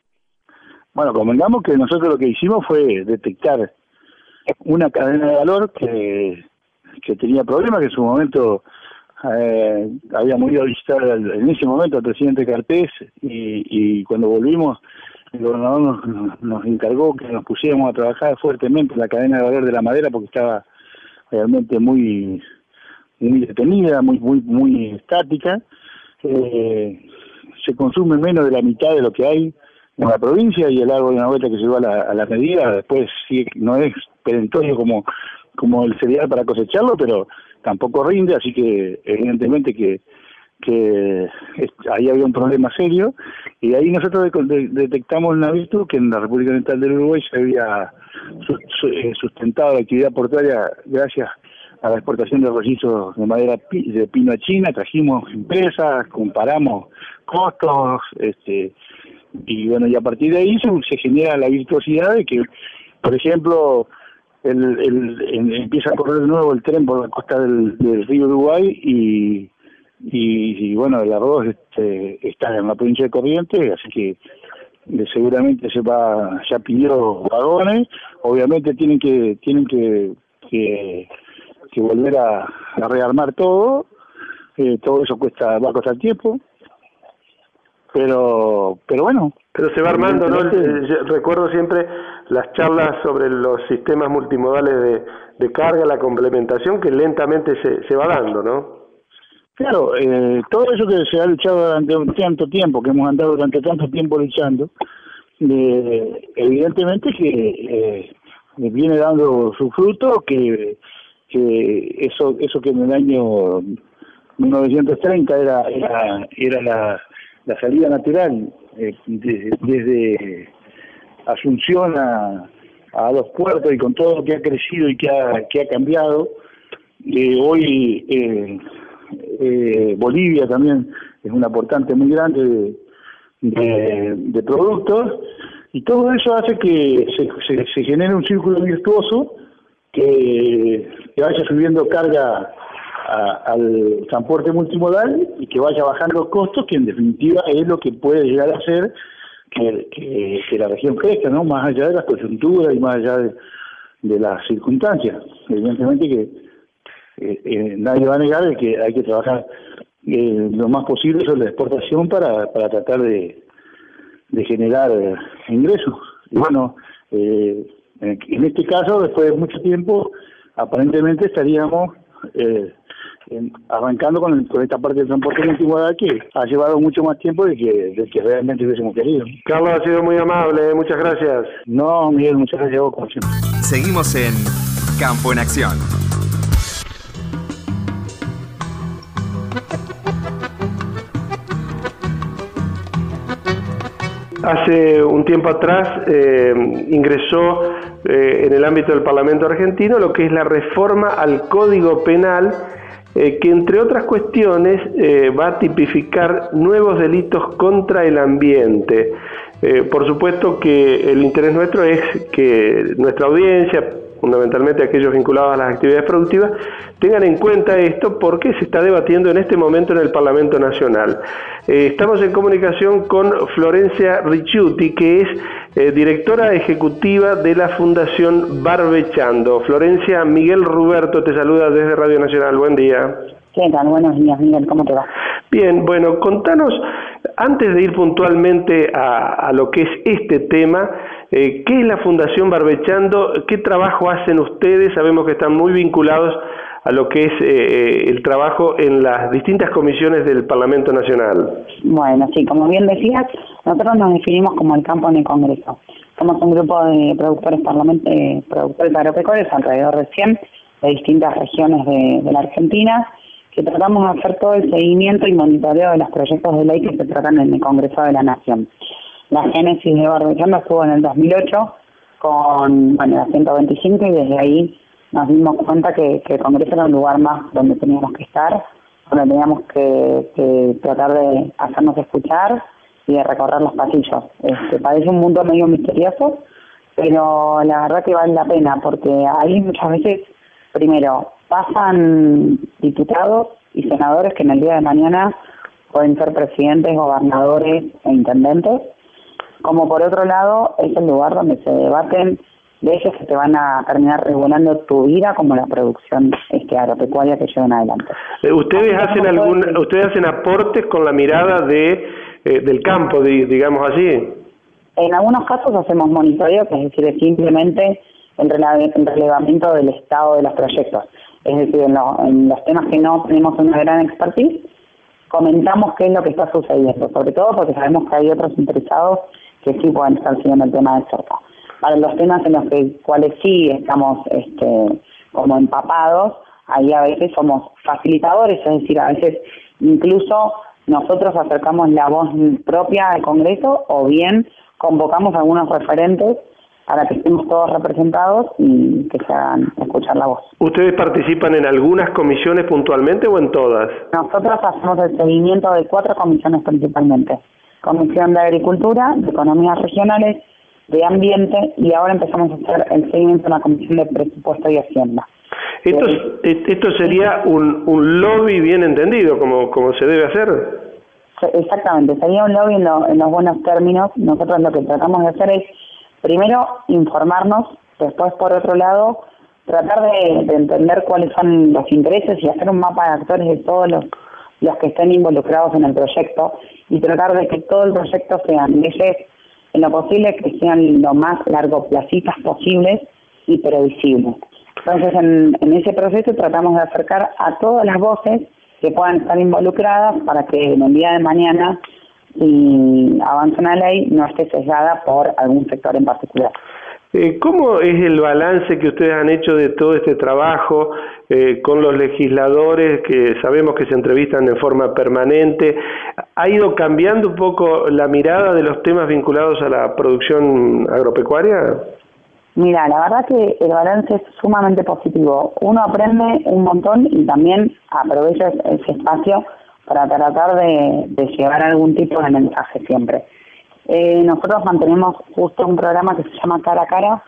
Bueno, convengamos que nosotros lo que hicimos fue detectar una cadena de valor que, que tenía problemas, que en su momento eh, habíamos ido a visitar al, en ese momento al presidente Cartés, y, y cuando volvimos el gobernador nos, nos encargó que nos pusiéramos a trabajar fuertemente en la cadena de valor de la madera, porque estaba realmente muy muy detenida, muy muy muy estática. Eh, se consume menos de la mitad de lo que hay en la provincia, y el árbol de una vuelta que se va a la, a la medida, después sí no es perentorio como como el cereal para cosecharlo, pero tampoco rinde, así que evidentemente que que ahí había un problema serio, y ahí nosotros de, de, detectamos una virtud que en la República Oriental del Uruguay se había su, su, eh, sustentado la actividad portuaria gracias a la exportación de rollizos de madera pi, de pino a China. Trajimos empresas, comparamos costos, este y bueno, y a partir de ahí se, se genera la virtuosidad de que, por ejemplo, el, el, el, empieza a correr de nuevo el tren por la costa del, del río Uruguay, y, y, y bueno, el arroz este, está en la provincia de Corrientes, así que eh, seguramente se va, ya pidió vagones. Obviamente tienen que tienen que, que, que volver a, a rearmar todo, eh, todo eso cuesta va a costar tiempo. Pero pero bueno. Pero se va armando, ¿no? Yo recuerdo siempre las charlas sobre los sistemas multimodales de, de carga, la complementación que lentamente se, se va dando, ¿no? Claro, eh, todo eso que se ha luchado durante un tanto tiempo, que hemos andado durante tanto tiempo luchando, eh, evidentemente que eh, viene dando su fruto, que, que eso eso que en el año mil novecientos treinta era era, era la la salida natural eh, de, desde Asunción a, a los puertos, y con todo lo que ha crecido y que ha, que ha cambiado, eh, hoy eh, eh, Bolivia también es un aportante muy grande de, de, de productos, y todo eso hace que se, se, se genere un círculo virtuoso que, que vaya subiendo carga A, al transporte multimodal y que vaya bajando costos, que en definitiva es lo que puede llegar a hacer que, que, que la región crezca, ¿no? Más allá de las coyunturas y más allá de, de las circunstancias. Evidentemente que eh, eh, nadie va a negar de que hay que trabajar eh, lo más posible sobre la exportación para, para tratar de, de generar eh, ingresos. Y bueno, eh, en, en este caso, después de mucho tiempo, aparentemente estaríamos eh, en, arrancando con, el, con esta parte del transporte multimodal, que ha llevado mucho más tiempo de que, de que realmente hubiésemos querido. Carlos, ha sido muy amable, muchas gracias. No, Miguel, muchas gracias a vos, como siempre. Seguimos en Campo en Acción. hace un tiempo atrás eh, ingresó eh, en el ámbito del Parlamento argentino lo que es la reforma al Código Penal, eh, que entre otras cuestiones eh, va a tipificar nuevos delitos contra el ambiente. Eh, por supuesto que el interés nuestro es que nuestra audiencia, fundamentalmente aquellos vinculados a las actividades productivas, tengan en cuenta esto porque se está debatiendo en este momento en el Parlamento Nacional. Eh, estamos en comunicación con Florencia Ricciuti, que es eh, directora ejecutiva de la Fundación Barbechando. Florencia, Miguel Ruberto te saluda desde Radio Nacional. Buen día. ¿Qué tal? Buenos días, Miguel. ¿Cómo te va? Bien, bueno, contanos, antes de ir puntualmente a, a lo que es este tema, eh, ¿qué es la Fundación Barbechando? ¿Qué trabajo hacen ustedes? Sabemos que están muy vinculados a lo que es eh, el trabajo en las distintas comisiones del Parlamento Nacional. Bueno, sí, como bien decías, nosotros nos definimos como el campo en el Congreso. Somos un grupo de productores parlamentarios, productores agropecuarios, alrededor de cien, de distintas regiones de, de la Argentina, que tratamos de hacer todo el seguimiento y monitoreo de los proyectos de ley que se tratan en el Congreso de la Nación. La génesis de Barbechando estuvo en el dos mil ocho con bueno, la ciento veinticinco y desde ahí nos dimos cuenta que, que el Congreso era un lugar más donde teníamos que estar, donde teníamos que, que tratar de hacernos escuchar y de recorrer los pasillos. Este, parece un mundo medio misterioso, pero la verdad que vale la pena porque ahí muchas veces, primero, pasan diputados y senadores que en el día de mañana pueden ser presidentes, gobernadores e intendentes, como por otro lado es el lugar donde se debaten leyes que te van a terminar regulando tu vida, como la producción este, agropecuaria que llevan adelante. ¿Ustedes hacen algún, ustedes hacen aportes con la mirada de eh, del campo, de, digamos así? En algunos casos hacemos monitoreo, que es decir, es simplemente el, rele el relevamiento del estado de los proyectos. Es decir, en, lo, en los temas que no tenemos una gran expertise, comentamos qué es lo que está sucediendo, sobre todo porque sabemos que hay otros interesados que sí pueden estar siguiendo el tema de cerca. Para los temas en los que, cuales sí estamos este, como empapados, ahí a veces somos facilitadores, es decir, a veces incluso nosotros acercamos la voz propia al Congreso o bien convocamos a algunos referentes para que estemos todos representados y que se hagan escuchar la voz. ¿Ustedes participan en algunas comisiones puntualmente o en todas? Nosotros hacemos el seguimiento de cuatro comisiones principalmente. Comisión de Agricultura, de Economías Regionales, de Ambiente y ahora empezamos a hacer el seguimiento en la Comisión de Presupuesto y Hacienda. Esto, eh, esto sería un, un lobby bien entendido, como, como se debe hacer. Exactamente, sería un lobby en, lo, en los buenos términos. Nosotros lo que tratamos de hacer es, primero, informarnos, después, por otro lado, tratar de, de entender cuáles son los intereses y hacer un mapa de actores de todos los, los que estén involucrados en el proyecto y tratar de que todo el proyecto sean leyes en lo posible que sean lo más largoplacistas posibles y previsibles. Entonces, en, en ese proceso tratamos de acercar a todas las voces que puedan estar involucradas para que en el día de mañana, si avanza una ley, no esté sesgada por algún sector en particular. Eh, ¿Cómo es el balance que ustedes han hecho de todo este trabajo eh, con los legisladores, que sabemos que se entrevistan en forma permanente? ¿Ha ido cambiando un poco la mirada de los temas vinculados a la producción agropecuaria? Mira, la verdad que el balance es sumamente positivo. Uno aprende un montón y también aprovecha ese espacio para tratar de, de llevar algún tipo de mensaje siempre. Eh, nosotros mantenemos justo un programa que se llama Cara a Cara,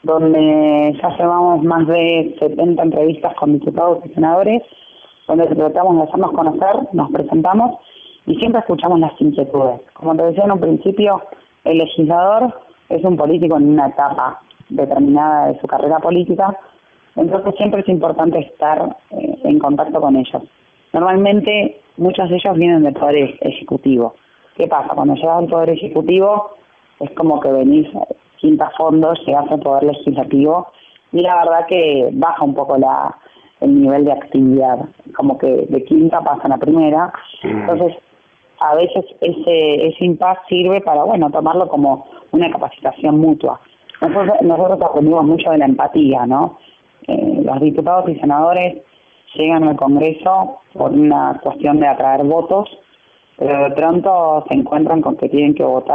donde ya llevamos más de setenta entrevistas con diputados y senadores, donde tratamos de hacernos conocer, nos presentamos y siempre escuchamos las inquietudes. Como te decía en un principio, el legislador es un político en una etapa determinada de su carrera política, entonces siempre es importante estar eh, en contacto con ellos. Normalmente muchos de ellos vienen del Poder Ejecutivo. ¿Qué pasa? Cuando llegas al Poder Ejecutivo es como que venís quinta fondo, llegas al Poder Legislativo y la verdad que baja un poco la el nivel de actividad, como que de quinta pasan a primera. Entonces, a veces ese ese impasse sirve para, bueno, tomarlo como una capacitación mutua. Nosotros, nosotros aprendimos mucho de la empatía, ¿no? Eh, los diputados y senadores llegan al Congreso por una cuestión de atraer votos, pero de pronto se encuentran con que tienen que votar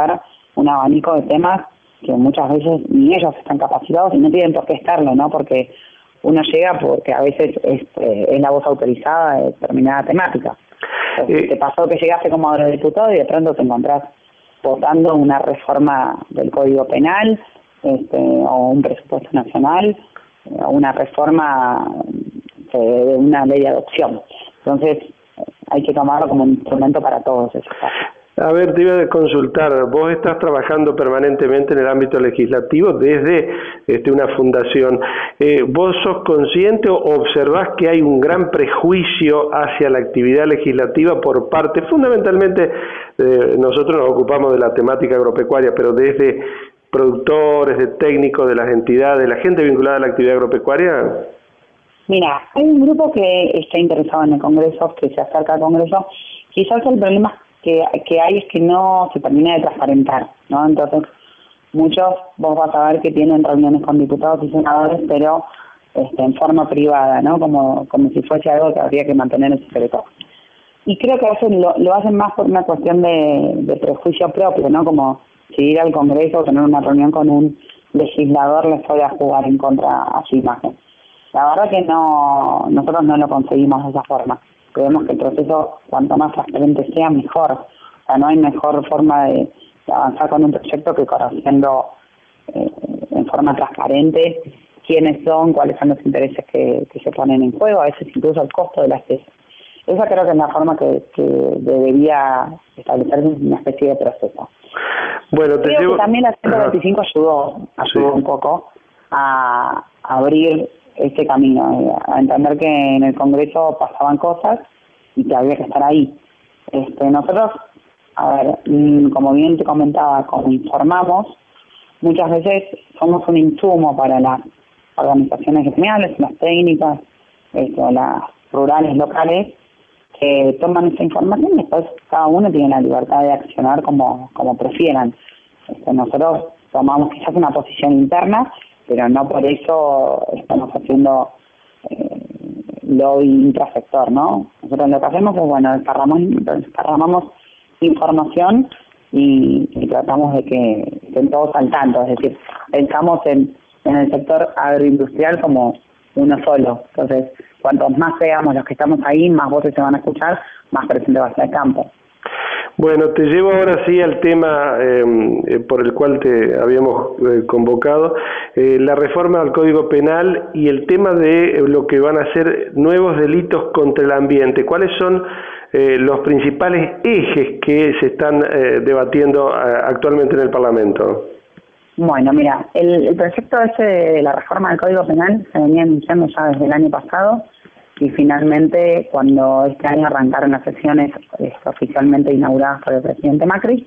un abanico de temas que muchas veces ni ellos están capacitados y no tienen por qué estarlo, ¿no? Porque uno llega porque a veces es, eh, es la voz autorizada de determinada temática. Entonces, eh, te pasó que llegaste como eurodiputado y de pronto te encontrás votando una reforma del Código Penal, este, o un presupuesto nacional, o una reforma eh, de una ley de adopción. Entonces, hay que tomarlo como un instrumento para todos esos casos. A ver, te iba a consultar, vos estás trabajando permanentemente en el ámbito legislativo desde este, una fundación. Eh, ¿Vos sos consciente o observás que hay un gran prejuicio hacia la actividad legislativa por parte, fundamentalmente, eh, nosotros nos ocupamos de la temática agropecuaria, pero desde productores, de técnicos, de las entidades, de la gente vinculada a la actividad agropecuaria? Mira, hay un grupo que está interesado en el Congreso, que se acerca al Congreso. Quizás el problema que, que hay es que no se termina de transparentar, ¿no? Entonces, muchos, vos vas a ver que tienen reuniones con diputados y senadores, pero este, en forma privada, ¿no? Como, como si fuese algo que habría que mantener en secreto. Y creo que a veces lo, lo hacen más por una cuestión de, de prejuicio propio, ¿no? Como si ir al Congreso o tener una reunión con un legislador les puede jugar en contra a su imagen. La verdad que no, nosotros no lo conseguimos de esa forma. Creemos que el proceso, cuanto más transparente sea, mejor. O sea, no hay mejor forma de, de avanzar con un proyecto que conociendo eh, en forma transparente quiénes son, cuáles son los intereses que, que se ponen en juego, a veces incluso el costo de las tesis. Esa creo que es la forma que, que debería establecerse una especie de proceso. Bueno, te creo llevo... que también la ciento veinticinco ayudó, ayudó sí. un poco a, a abrir ese camino, a entender que en el Congreso pasaban cosas y que había que estar ahí. Este, nosotros, a ver, como bien te comentaba, como informamos, muchas veces somos un insumo para las organizaciones gremiales, las técnicas, este, las rurales, locales, que toman esa información y después cada uno tiene la libertad de accionar como, como prefieran. Este, nosotros tomamos quizás una posición interna, pero no por eso estamos haciendo eh, lobby intrasector, ¿no? Nosotros lo que hacemos es, bueno, desparramamos, desparramamos información y, y tratamos de que estén todos al tanto, es decir, pensamos en, en el sector agroindustrial como uno solo. Entonces, cuantos más seamos los que estamos ahí, más voces se van a escuchar, más presente va a ser el campo. Bueno, te llevo ahora sí al tema eh, por el cual te habíamos eh, convocado, eh, la reforma al Código Penal y el tema de eh, lo que van a ser nuevos delitos contra el ambiente. ¿Cuáles son eh, los principales ejes que se están eh, debatiendo eh, actualmente en el Parlamento? Bueno, mira, el, el proyecto ese de la reforma del Código Penal se venía anunciando ya desde el año pasado. Y finalmente, cuando este año arrancaron las sesiones eh, oficialmente inauguradas por el presidente Macri,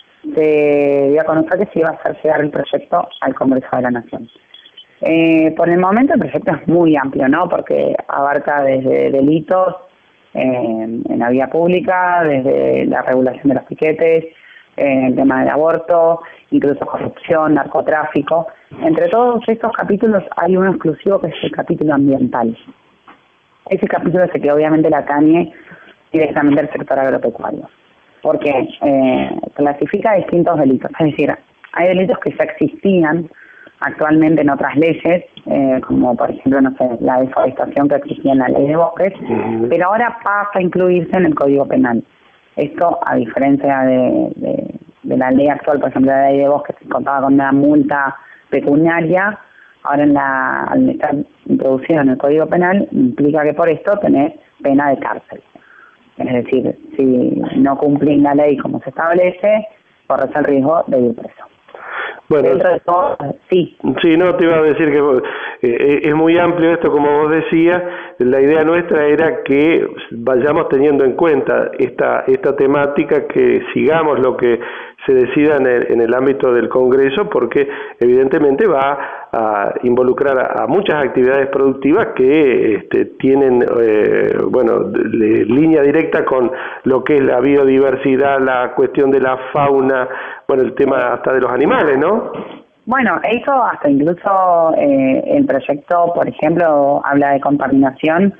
se dio a conocer que se iba a hacer llegar el proyecto al Congreso de la Nación. Eh, por el momento el proyecto es muy amplio, ¿no? Porque abarca desde delitos eh, en la vía pública, desde la regulación de los piquetes, eh, el tema del aborto, incluso corrupción, narcotráfico. Entre todos estos capítulos hay uno exclusivo que es el capítulo ambiental. Ese capítulo es el que obviamente le atañe directamente al sector agropecuario, porque eh, clasifica distintos delitos, es decir, hay delitos que ya existían actualmente en otras leyes, eh, como por ejemplo, no sé, la deforestación que existía en la ley de bosques, uh-huh. pero ahora pasa a incluirse en el Código Penal. Esto, a diferencia de, de, de la ley actual, por ejemplo, la ley de bosques que contaba con una multa pecuniaria, ahora en la, al estar introducido en el Código Penal, implica que por esto tenés pena de cárcel. Es decir, si no cumplís la ley como se establece, corres el riesgo de ir preso. Bueno, dentro de todo, sí. Sí, no, te iba a decir que eh, es muy amplio esto, como vos decías. La idea nuestra era que vayamos teniendo en cuenta esta esta temática, que sigamos lo que se decida en el, en el ámbito del Congreso, porque evidentemente va a involucrar a, a muchas actividades productivas que este, tienen eh, bueno de, línea directa con lo que es la biodiversidad, la cuestión de la fauna, bueno, el tema hasta de los animales, ¿no? Bueno, eso hasta incluso eh, el proyecto, por ejemplo, habla de contaminación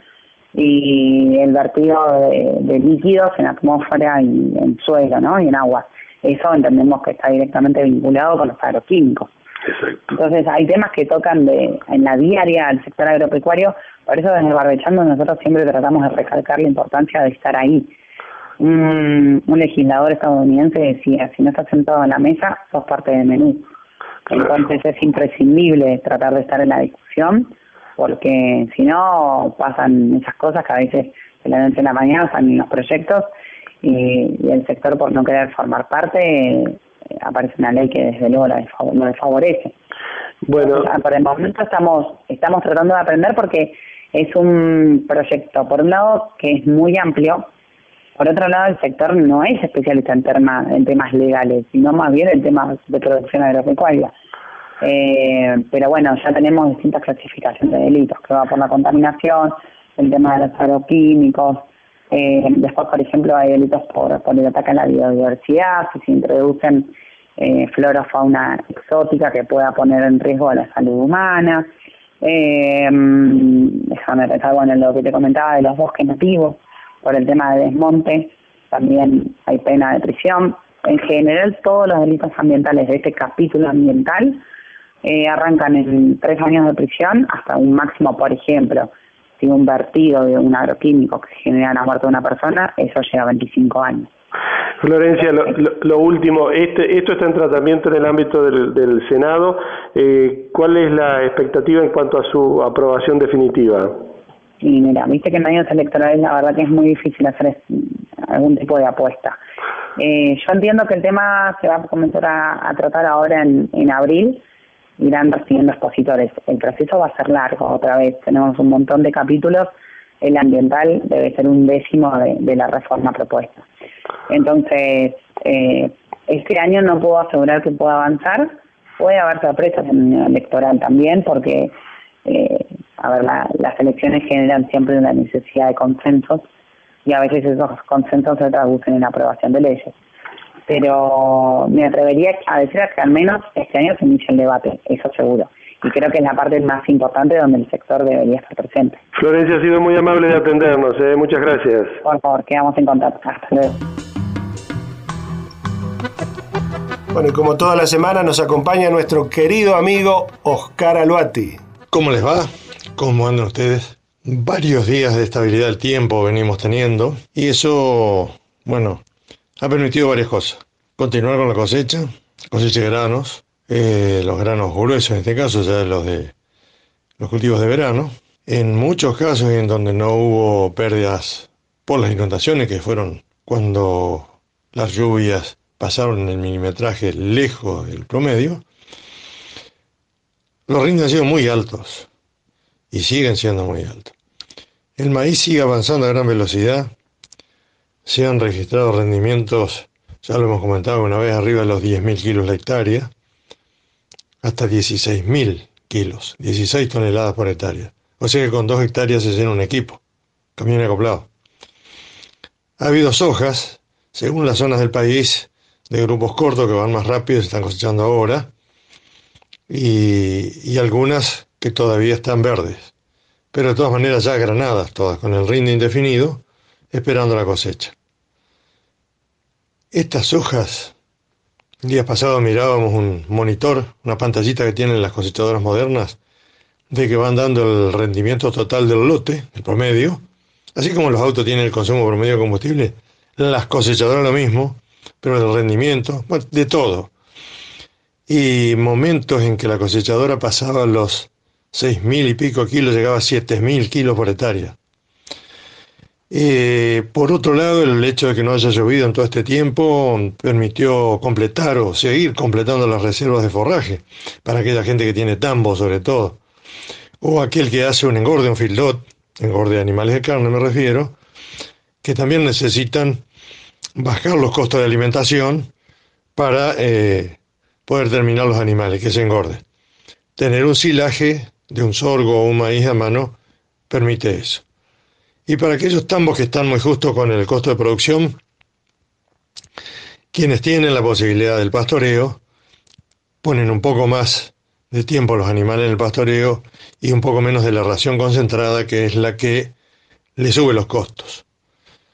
y el vertido de, de líquidos en atmósfera y en suelo, ¿no? Y en agua. eso entendemos que está directamente vinculado con los agroquímicos. Exacto. Entonces hay temas que tocan de en la diaria al sector agropecuario, por eso desde Barbechando nosotros siempre tratamos de recalcar la importancia de estar ahí. Un, un legislador estadounidense decía, si no estás sentado en la mesa, sos parte del menú. Entonces es imprescindible tratar de estar en la discusión, porque si no pasan esas cosas que a veces de la noche a la mañana están en los proyectos y, y el sector, por no querer formar parte, eh, aparece una ley que desde luego la lo desfavorece. Bueno, Entonces, por el momento estamos estamos tratando de aprender porque es un proyecto, por un lado, que es muy amplio. Por otro lado, el sector no es especialista en, terma, en temas legales, sino más bien en temas de producción agropecuaria. Eh, pero bueno, ya tenemos distintas clasificaciones de delitos, que va por la contaminación, el tema de los agroquímicos. Eh, después, por ejemplo, hay delitos por, por el ataque a la biodiversidad, si se introducen eh, flora o fauna exótica que pueda poner en riesgo a la salud humana. Eh, déjame pensar, bueno, lo que te comentaba de los bosques nativos. Por el tema de desmonte, también hay pena de prisión. En general, todos los delitos ambientales de este capítulo ambiental eh, arrancan en tres años de prisión hasta un máximo, por ejemplo, si un vertido de un agroquímico que genera la muerte de una persona, eso llega a veinticinco años. Florencia, lo, lo, lo último, este, esto está en tratamiento en el ámbito del, del Senado. Eh, ¿Cuál es la expectativa en cuanto a su aprobación definitiva? Y mira, viste que en años electorales la verdad que es muy difícil hacer algún tipo de apuesta. Eh, yo entiendo que el tema se va a comenzar a, a tratar ahora en, en abril, irán recibiendo expositores. El proceso va a ser largo, otra vez, tenemos un montón de capítulos, el ambiental debe ser un décimo de, de la reforma propuesta. Entonces, eh, este año no puedo asegurar que pueda avanzar, puede haber sorpresas en el electoral también, porque... Eh, a ver, la, las elecciones generan siempre una necesidad de consensos y a veces esos consensos se traducen en la aprobación de leyes. Pero me atrevería a decir que al menos este año se inicia el debate, eso seguro. Y creo que es la parte más importante donde el sector debería estar presente. Florencia, ha sido muy amable de atendernos, ¿eh? Muchas gracias. Por favor, quedamos en contacto. Hasta luego. Bueno, y como toda la semana nos acompaña nuestro querido amigo Oscar Aluati. ¿Cómo les va? ¿Cómo andan ustedes? Varios días de estabilidad del tiempo venimos teniendo y eso, bueno, ha permitido varias cosas. Continuar con la cosecha, cosecha de granos, eh, los granos gruesos en este caso, ya los de los cultivos de verano. En muchos casos en donde no hubo pérdidas por las inundaciones, que fueron cuando las lluvias pasaron el milimetraje lejos del promedio, los rindes han sido muy altos y siguen siendo muy altos. El maíz sigue avanzando a gran velocidad. Se han registrado rendimientos, ya lo hemos comentado una vez, arriba de los diez mil kilos la hectárea, hasta dieciséis mil kilos, dieciséis toneladas por hectárea. O sea que con dos hectáreas se llena un equipo, camión acoplado. Ha habido sojas, según las zonas del país, de grupos cortos que van más rápido, se están cosechando ahora, Y, y algunas que todavía están verdes, pero de todas maneras ya granadas todas, con el rinde indefinido, esperando la cosecha. Estas hojas, días pasados mirábamos un monitor, una pantallita que tienen las cosechadoras modernas, de que van dando el rendimiento total del lote, el promedio, así como los autos tienen el consumo promedio de combustible, las cosechadoras lo mismo, pero el rendimiento, bueno, de todo. Y momentos en que la cosechadora pasaba los seis mil y pico kilos, llegaba a siete mil kilos por hectárea. Eh, por otro lado, el hecho de que no haya llovido en todo este tiempo permitió completar o seguir completando las reservas de forraje para aquella gente que tiene tambo, sobre todo, o aquel que hace un engorde, un feedlot, engorde de animales de carne me refiero, que también necesitan bajar los costos de alimentación para eh, poder terminar los animales, que se engorden. Tener un silaje de un sorgo o un maíz a mano permite eso. Y para aquellos tambos que están muy justos con el costo de producción, quienes tienen la posibilidad del pastoreo, ponen un poco más de tiempo los animales en el pastoreo y un poco menos de la ración concentrada, que es la que le sube los costos.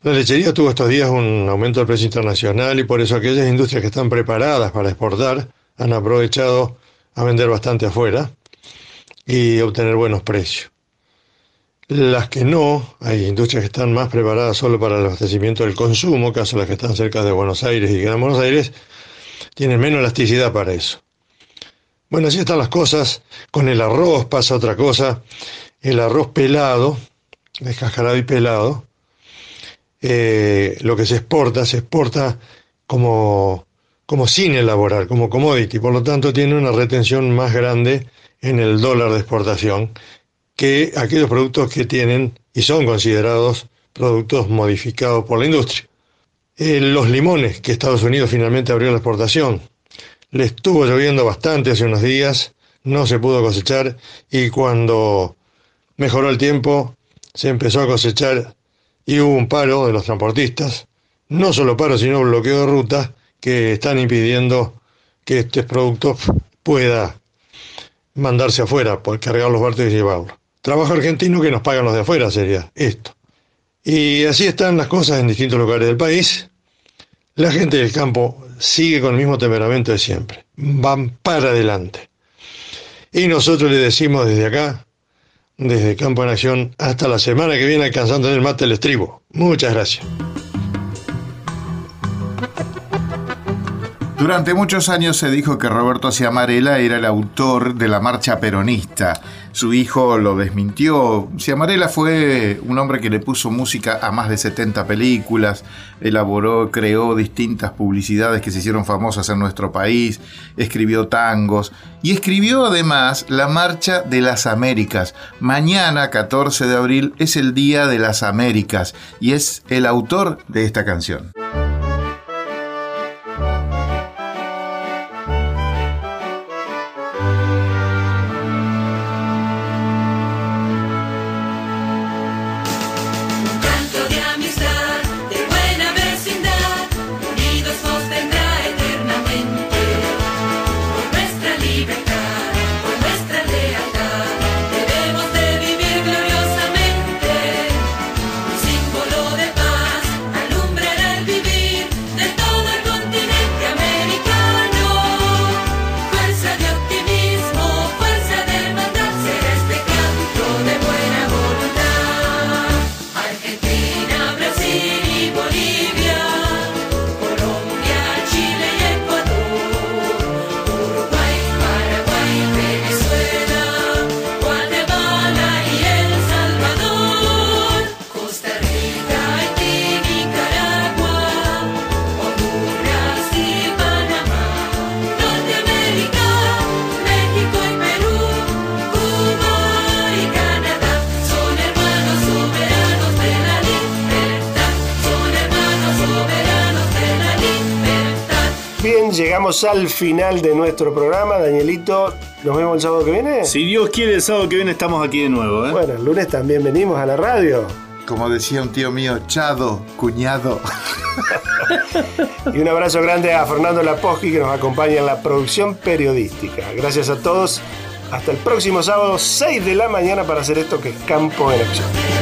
La lechería tuvo estos días un aumento del precio internacional y por eso aquellas industrias que están preparadas para exportar han aprovechado a vender bastante afuera y obtener buenos precios. Las que no, hay industrias que están más preparadas solo para el abastecimiento del consumo, caso las que están cerca de Buenos Aires y Gran Buenos Aires, tienen menos elasticidad para eso. Bueno, así están las cosas. Con el arroz pasa otra cosa. El arroz pelado, descascarado y pelado, eh, lo que se exporta, se exporta como, como sin elaborar, como commodity. Por lo tanto, tiene una retención más grande en el dólar de exportación que aquellos productos que tienen y son considerados productos modificados por la industria. Eh, los limones, que Estados Unidos finalmente abrió la exportación. Le estuvo lloviendo bastante hace unos días, no se pudo cosechar y cuando mejoró el tiempo se empezó a cosechar y hubo un paro de los transportistas, no solo paro sino bloqueo de ruta que están impidiendo que este producto pueda mandarse afuera, por cargar los barcos y llevarlo. Trabajo argentino que nos pagan los de afuera sería esto. Y así están las cosas en distintos lugares del país. La gente del campo sigue con el mismo temperamento de siempre. Van para adelante. Y nosotros le decimos desde acá, desde Campo en Acción, hasta la semana que viene alcanzando en el mate el estribo. Muchas gracias. Durante muchos años se dijo que Roberto Ciamarella era el autor de la marcha peronista. Su hijo lo desmintió. Ciamarella fue un hombre que le puso música a más de setenta películas, elaboró, creó distintas publicidades que se hicieron famosas en nuestro país, escribió tangos y escribió además la Marcha de las Américas. Mañana, catorce de abril, es el Día de las Américas y es el autor de esta canción. Llegamos al final de nuestro programa, Danielito. ¿Nos vemos el sábado que viene? Si Dios quiere, el sábado que viene estamos aquí de nuevo, ¿eh? Bueno, el lunes también venimos a la radio. Como decía un tío mío, chado, cuñado. Y un abrazo grande a Fernando Laposky, que nos acompaña en la producción periodística. Gracias a todos. Hasta el próximo sábado, seis de la mañana, para hacer esto que es Campo en Acción.